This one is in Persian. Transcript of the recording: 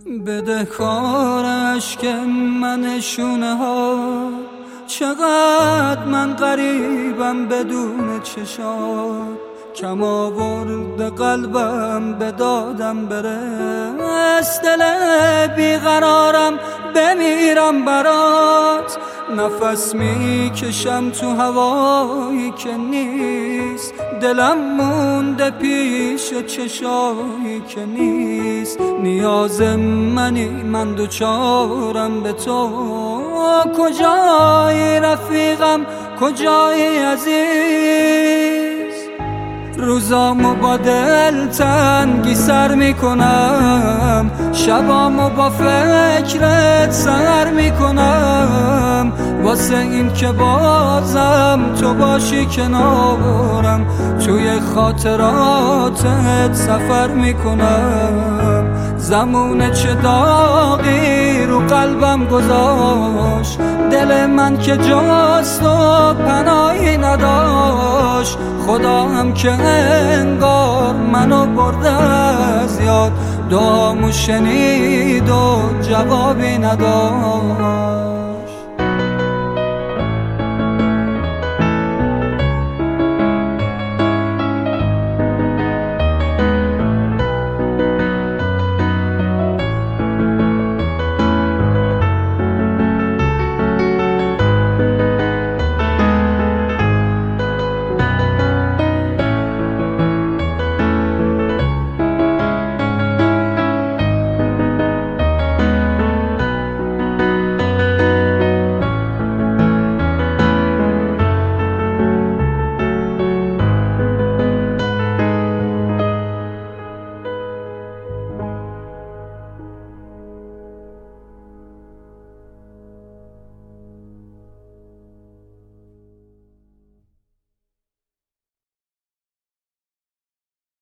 بدهکار اشک من نشونه ها، چقدر من غریبم بدون چشات. کم آورد قلبم به دادم برس، دل بیقرارم بمیرم برات. نفس میکشم تو هوایی که نیست، دلم مونده پیش چشایی که نیست. نیاز منی من دوچارم به تو، کجایی رفیقم کجایی عزیز؟ روزامو با دل تنگی سر میکنم، شبامو با فکرت سر میکنم. واسه این که بازم تو باشی کنارم، توی خاطراتت سفر میکنم. زمونه چه داغی رو قلبم گذاشت، دل من که جاست و پناهی نداشت. خدا هم که انگار منو برده از یاد، دعامو شنید و جوابی نداد.